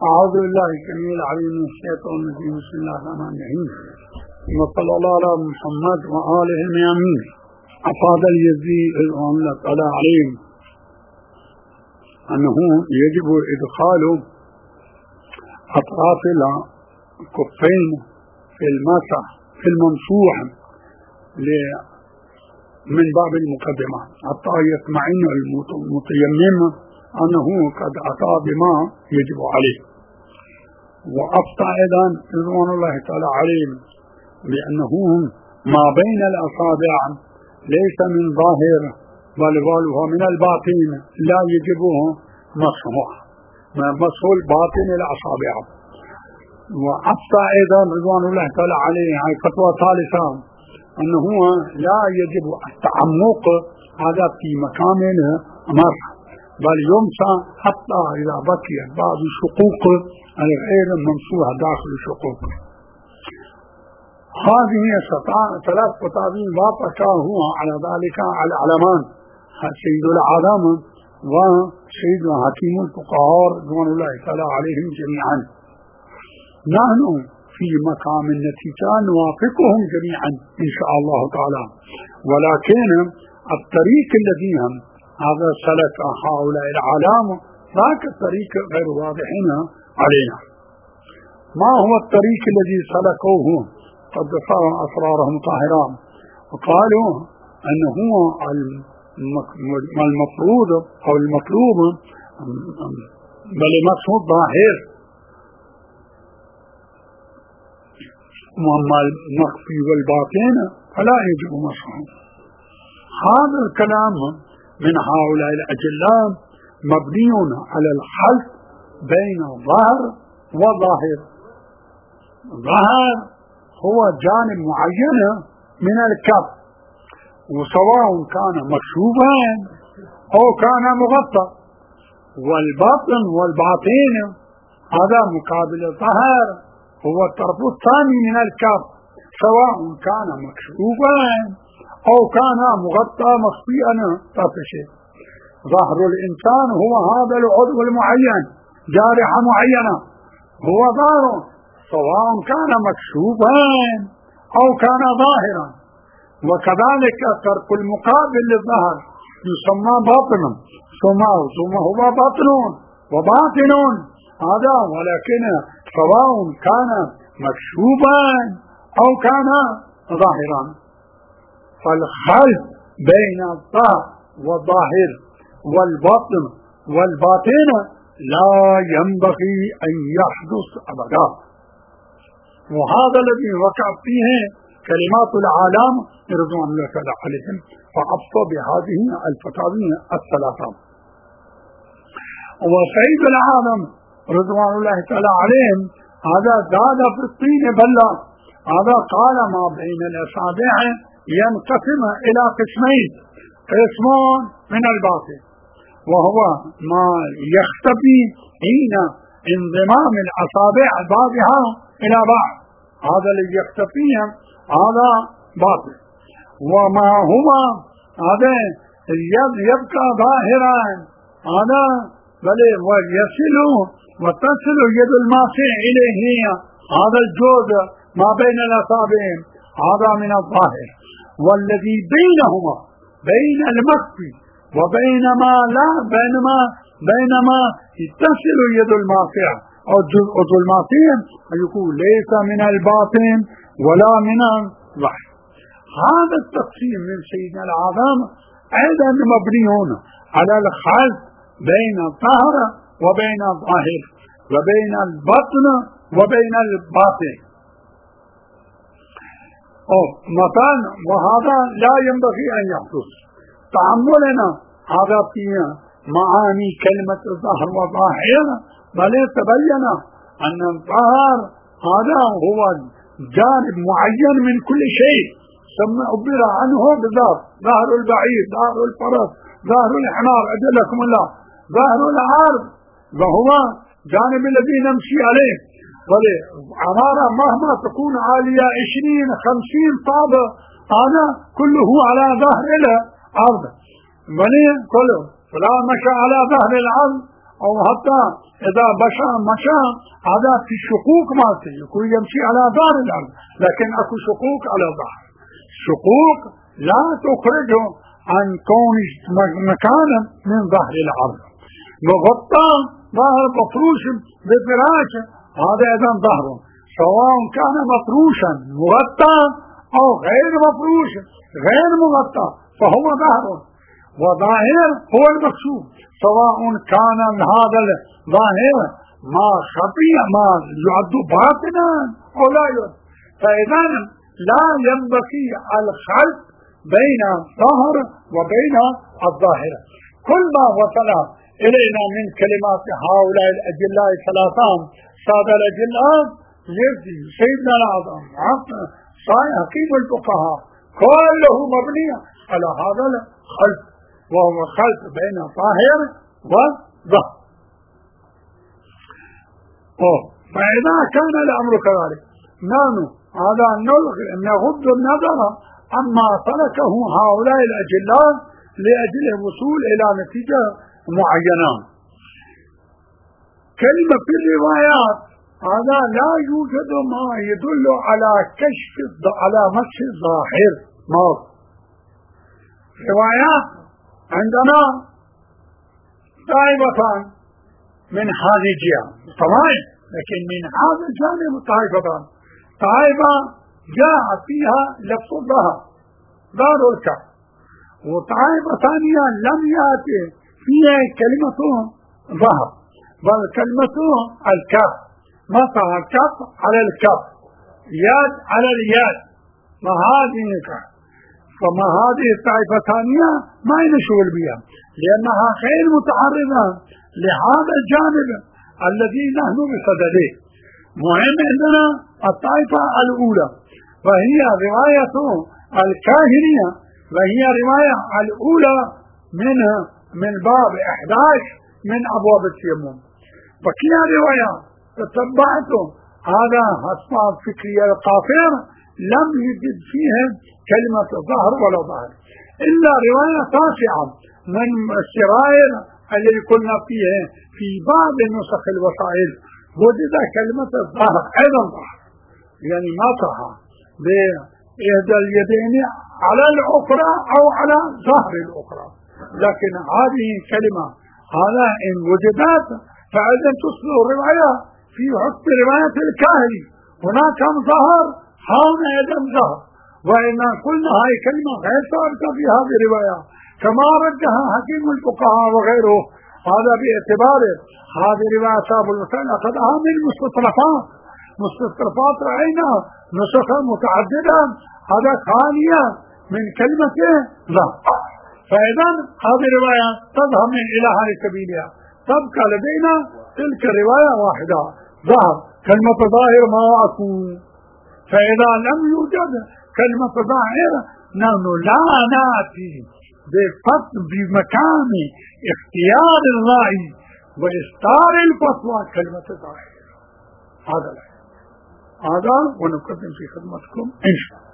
أعوذ بالله السميع العليم من الشيطان الرجيم. بسم الله الرحمن الرحيم. وصلى الله على محمد وآله الميامين. أفاد اليزيدي رضوان الله تعالى عليهم أنه يجب إدخال أطراف الكفين في المسح في الممسوح من باب المقدمة حتى يطمئن المتيمم أنه قد أتى بما يجب عليه. وأفتى أيضا رضوان الله تعالى عليهم بأنه ما بين الأصابع ليس من ظاهر بل هو من الباطن لا يجبه مسح الباطن الأصابع. وأفتى أيضا رضوان الله تعالى عليه هاي فتوى ثالثة أنه لا يجب التعمق هذا في مكان مسح بل يمسح حتى إذا بقي بعض الشقوق الغير ممسوحة داخل الشقوق. هذه ثلاث فتاوي وافقا هو على ذلك العلمان سيد العالم وسيد حكيم الفقهاء رضوان الله تعالى عليهم جميعا. نحن في مقام النتيجة نوافقهم جميعا إن شاء الله تعالى، ولكن الطريق الذي هذا سلك هؤلاء العلام ذاك الطريق غير واضح علينا. ما هو الطريق الذي سلكوه قد صار أسرارهم طاهرا؟ وقالوا أنه المفروض أو المطلوب بل مقصود ظاهر، وأما المخفي والباطن فلا يجب مسحه. هذا الكلام من هؤلاء الأجلاء مبني على الخلط بين ظاهر وظاهر. ظاهر هو جانب معين من الكف، وسواء كان مكشوفا أو كان مغطى، والباطن والباطن هذا مقابل الظاهر هو الطرف الثاني من الكف، سواء كان مكشوفا أو كان مغطى مخفيا طرف شيء. ظهر الإنسان هو هذا العضو المعين، جارحة معينة هو ظاهر سواء كان مكشوفا أو كان ظاهرا. وكذلك ترك المقابل للظهر يسمى باطن، ثم هو باطن وباطن هذا، ولكن سواء كان مكشوفا أو كان ظاهرا. فالخلط بين الظاهر والظاهر والباطن والباطن لا ينبغي أن يحدث أبدا. وهذا الذي وقع فيه كلمات العالم رضوان الله تعالى عليهم، فأفتوا بهذه الفتاوي الثلاثة. وسيد العالم رضوان الله تعالى عليهم هذا زاد في الطين بلة. هذا قال ما بين الأصابع ينقسم إلى قسمين: قسم من الباطن وهو ما يختفي حين انضمام الأصابع بعضها إلى بعض، هذا الذي يختفي هذا باطن. وما هو هذا يبقى ظاهرا هذا بل ويصل وتصل يد الماسح إليه هذا الجزء ما بين الأصابع هذا من الظاهر. والذي بينهما بين المخفي وبين ما لا بينما تصل يد الماسح أو جزء الماسح يقول ليس من الباطن ولا من الظاهر. هذا التقسيم من سيدنا العظام أيضا مبني على الخلط بين الظاهر وبين الظاهر وبين البطن وبين الباطن. مثلا وهذا لا ينبغي أن يحدث. تعملنا هذا في معاني كلمة الظاهر والظاهر، بل تبين أن الظاهر هذا هو جانب معين من كل شيء ثم عبر عنه بذات ظهر البعير، ظهر الفرس، ظهر الحمار أجلكم الله، ظهر العرض وهو جانب الذي نمشي عليه. والعمارة مهما تكون عالية 20-50 طابة هذا كله على ظهر الأرض، كله فلا مشى على ظهر الأرض أو حتى إذا مشى هذا في شقوق مالته يكون يمشي على ظهر الأرض، لكن أكو شقوق على ظهر. شقوق لا تخرجه عن كون مكانا من ظهر الأرض. مغطى ظهر مفروش بفراش، هذا أيضا ظهر، سواء كان مفروشا مغطى أو غير مفروش غير مغطى فهو ظهر. وظاهر هو المقصود، سواء كان هذا الظاهر ما خفي ما يعد باطنا أو لا يعد. فإذا لا ينبغي الخلط بين الظاهر وبين الظاهرة. كل ما وصل إلينا من كلمات هؤلاء الأجلاء الثلاثان سادة الأجلاء يزي سيدنا الأعظم حكيم الفقهاء كله مبني على هذا الخلط، وهو خلط بين الظاهر والظاهر. فإذا كان الأمر كذلك نحن هذا نغض النظر عما سلكه هؤلاء الأجلاء لأجل الوصول إلى نتيجة معينة. كلمة في الروايات هذا لا يوجد ما يدل على كشف على مسح الظاهر. روايات عندنا طائفتان من هذه الجهة طبعا، لكن من هذا الجانب طائفتان. طائفة جاء فيها لفظ الظهر دار الكف، وطائفة ثانية لم يأتي فيها كلمة ظهر بل كلمة الكف، مسح الكف على الكف، يد على اليد، وهذه كف. فما هذه الطائفة الثانية ما ينشغل بها لأنها غير متعرضة لهذا الجانب الذي نحن بصدده. مهم عندنا الطائفة الأولى وهي رواية الكاهنية، وهي رواية الأولى من باب 11 من أبواب التيمم. بقي رواية تتبعته هذا أسباب فكرية القافر لم يجد فيها كلمة ظهر ولا ظهر، إلا رواية تاسعة من السرائر التي قلنا فيها في بعض نسخ الوسائل وجد كلمة الظهر أيضا ظهر، يعني مسح بإحدى اليدين على الأخرى أو على ظهر الأخرى. لكن هذه كلمة هذا إن وجدت فإذا تصل الرواية في حكم رواية الكاهني، هناك ظهر هنا أيضا ظهر. وإن قلنا هاي كلمة غير ثابتة في هذه الرواية كما رجها حكيم الفقهاء وغيره، هذا باعتبار هذه الرواية أصحاب المسائل أخذها من مستصرفات رأينا نسخ متعددة هذا خالية من كلمة ظهر. فإذا هذه الرواية تظهر من إلى هذه سبيلها، تبقى لدينا تلك الرواية واحدة ظهر كلمة ظاهر ما أكون. فإذا لم يوجد كلمة ظاهر نحن لا نأتي بمكان اختيار الرأي وإصدار الفتوى كلمة ظاهر. هذا ونقدم في خدمتكم إن شاء الله.